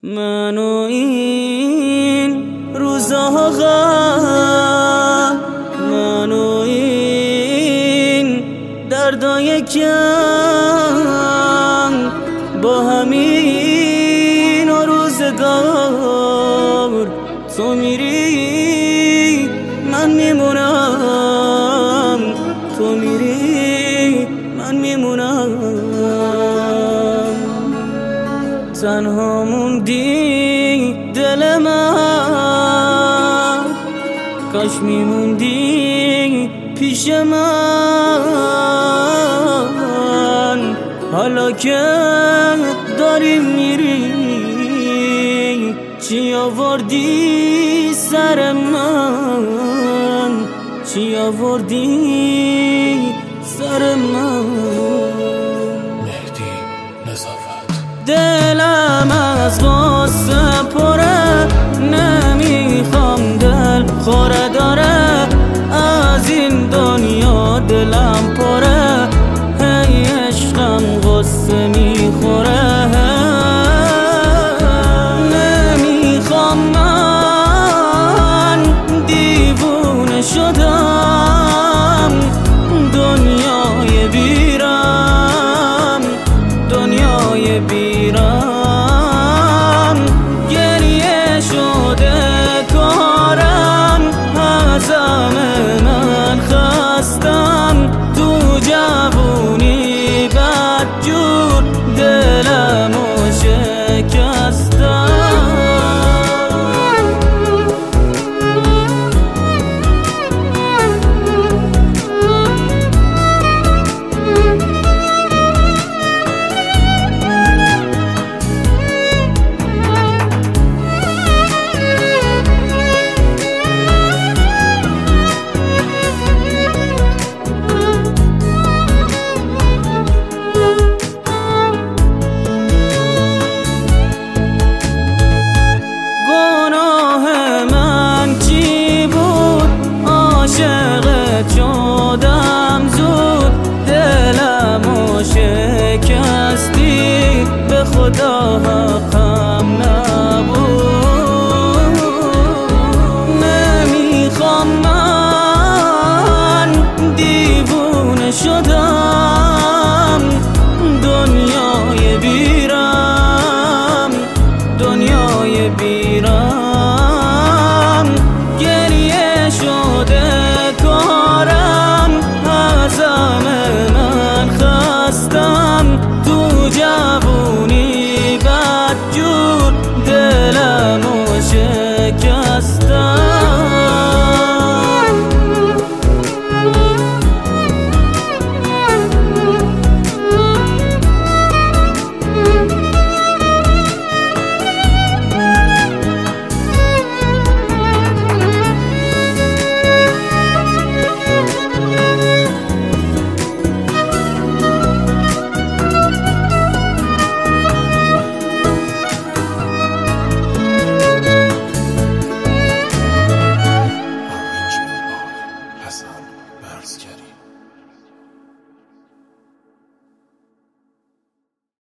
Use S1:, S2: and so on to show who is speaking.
S1: من و این روزها غم، من و این دردای کم، با همین روزگار تو میری من میمونم، تو میری من میمونم. تنها موندی دل من، کاش میموندی پیش من. حالا که داری میری چی آوردی سر من، چی آوردی سر من.